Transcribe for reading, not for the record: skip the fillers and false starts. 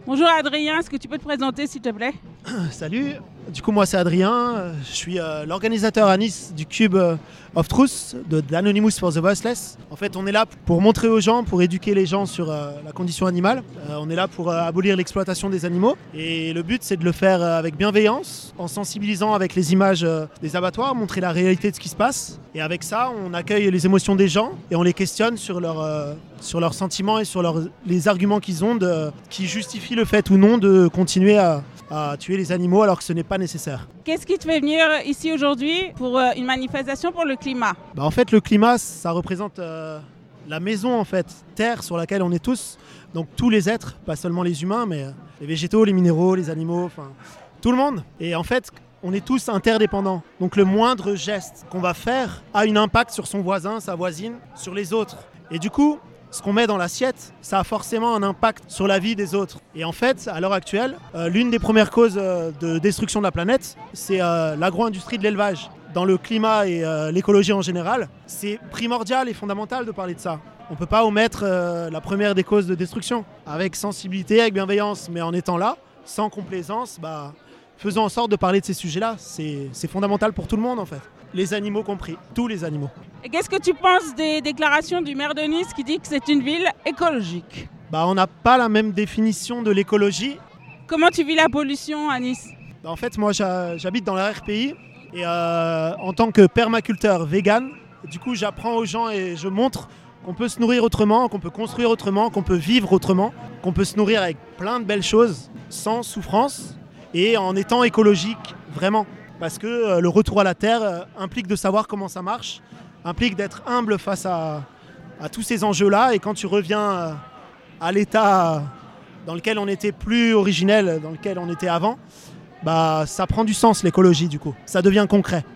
Bonjour Adrien, est-ce que tu peux te présenter s'il te plaît? Salut, du coup moi c'est Adrien, je suis l'organisateur à Nice du Cube of Truth d'Anonymous for the Voiceless. En fait on est là pour montrer aux gens, pour éduquer les gens sur la condition animale. On est là pour abolir l'exploitation des animaux et le but c'est de le faire avec bienveillance, en sensibilisant avec les images des abattoirs, montrer la réalité de ce qui se passe. Et avec ça on accueille les émotions des gens et on les questionne sur leurs sentiments et sur les arguments qu'ils ont qui justifient le fait ou non de continuer à tuer les animaux alors que ce n'est pas nécessaire. Qu'est-ce qui te fait venir ici aujourd'hui pour une manifestation pour le climat? En fait, le climat, ça représente la maison, en fait, terre sur laquelle on est tous. Donc tous les êtres, pas seulement les humains, mais les végétaux, les minéraux, les animaux, enfin tout le monde. Et en fait, on est tous interdépendants. Donc le moindre geste qu'on va faire a un impact sur son voisin, sa voisine, sur les autres. Et du coup, ce qu'on met dans l'assiette, ça a forcément un impact sur la vie des autres. Et en fait, à l'heure actuelle, l'une des premières causes de destruction de la planète, c'est l'agro-industrie de l'élevage. Dans le climat et l'écologie en général, c'est primordial et fondamental de parler de ça. On ne peut pas omettre la première des causes de destruction. Avec sensibilité, avec bienveillance, mais en étant là, sans complaisance, faisons en sorte de parler de ces sujets-là. C'est fondamental pour tout le monde en fait. Les animaux compris, tous les animaux. Et qu'est-ce que tu penses des déclarations du maire de Nice qui dit que c'est une ville écologique? On n'a pas la même définition de l'écologie. Comment tu vis la pollution à Nice? En fait, moi j'habite dans la RPI et en tant que permaculteur vegan, du coup j'apprends aux gens et je montre qu'on peut se nourrir autrement, qu'on peut construire autrement, qu'on peut vivre autrement, qu'on peut se nourrir avec plein de belles choses, sans souffrance et en étant écologique vraiment. Parce que le retour à la terre implique de savoir comment ça marche, implique d'être humble face à tous ces enjeux-là. Et quand tu reviens à l'état dans lequel on était plus originel, dans lequel on était avant, ça prend du sens l'écologie du coup. Ça devient concret.